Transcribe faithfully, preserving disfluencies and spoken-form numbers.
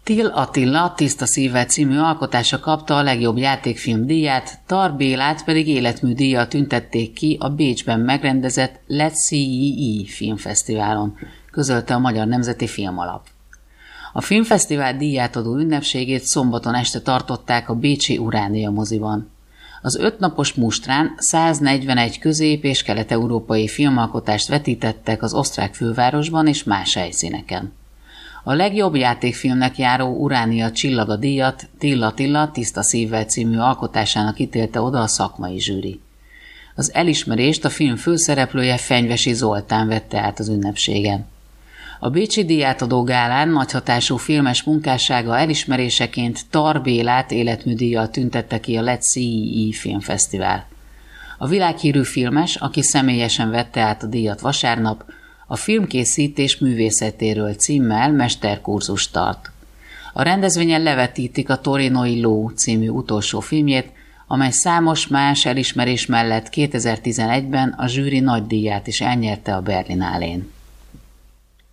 Till Attila Tiszta szívvel című alkotása kapta a legjobb játékfilm díját, Tar Bélát pedig életműdíjjal tüntették ki a Bécsben megrendezett Let's C E E filmfesztiválon, közölte a Magyar Nemzeti Filmalap. A filmfesztivál díjátadó ünnepségét szombaton este tartották a bécsi Uránia moziban. Az ötnapos mustrán száznegyvenegy közép- és kelet-európai filmalkotást vetítettek az osztrák fővárosban és más helyszíneken. A legjobb játékfilmnek járó Uránia csillaga díjat Till Attila Tiszta szívvel című alkotásának ítélte oda a szakmai zsűri. Az elismerést a film főszereplője Fenyvesi Zoltán vette át az ünnepségen. A bécsi díjátadó gálán nagyhatású filmes munkássága elismeréseként Tar Bélát életműdíjjal tüntette ki a Let's C E E filmfesztivál. A világhírű filmes, aki személyesen vette át a díjat vasárnap, a filmkészítés művészetéről címmel mesterkurzust tart. A rendezvényen levetítik a Torinoi Ló című utolsó filmjét, amely számos más elismerés mellett kétezer-tizenegyben a zsűri nagydíját is elnyerte a Berlinálén.